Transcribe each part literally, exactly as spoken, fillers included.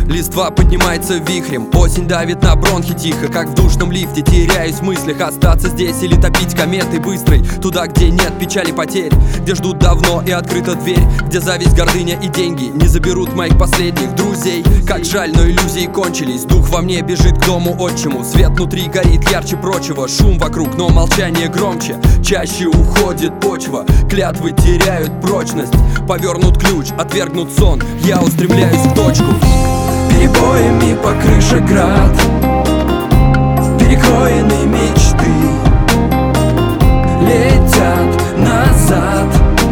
Листва поднимается вихрем, осень давит на бронхи тихо, как в душном лифте. Теряюсь в мыслях, остаться здесь или топить кометой быстрой. Туда, где нет печали потерь, где ждут давно и открыта дверь, где зависть, гордыня и деньги не заберут моих последних друзей. Как жаль, но иллюзии кончились, дух во мне бежит к дому отчиму. Свет внутри горит ярче прочего, шум вокруг, но молчание громче. Чаще уходит почва, клятвы теряют прочность. Повернут ключ, отвергнут сон, я устремляюсь в точку. Перебоями по крыше град, перекроены мечты летят назад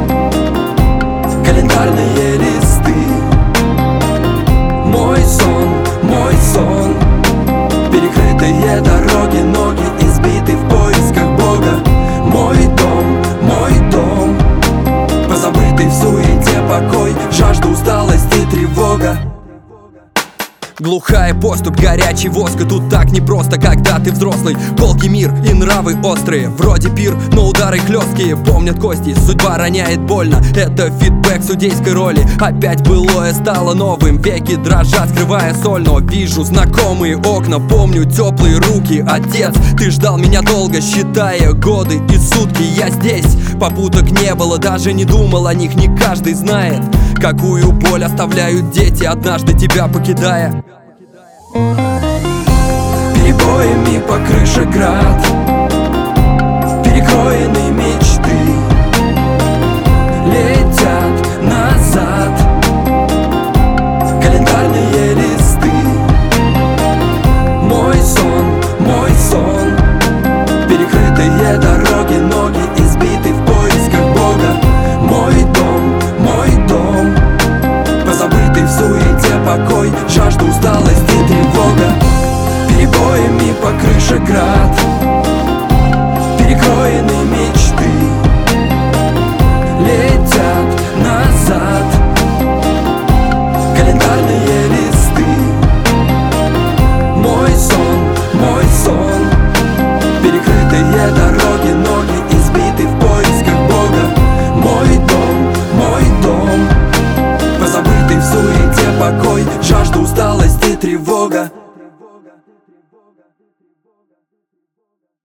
календарные листы. Мой сон, мой сон, перекрытые дороги, ноги избиты в поисках Бога. Мой дом, мой дом, позабытый в суете покой, жажда, усталость и тревога. Глухая поступь, горячий воск, и тут так непросто, когда ты взрослый. Колкий мир и нравы острые, вроде пир, но удары хлесткие. Помнят кости, судьба роняет больно, это фидбэк судейской роли. Опять былое стало новым, веки дрожат, скрывая соль. Но вижу знакомые окна, помню теплые руки. Отец, ты ждал меня долго, считая годы и сутки. Я здесь, попуток не было, даже не думал о них. Не каждый знает, какую боль оставляют дети, однажды тебя покидая. Перебоями по крыше град, перекроены мечты летят назад календарные листы. Мой сон, мой сон, перекрытые дороги, ноги избиты в поисках Бога. Мой дом, мой дом, позабытый в суете покой, жажда, усталость и тревога. Перебоями по крыше град,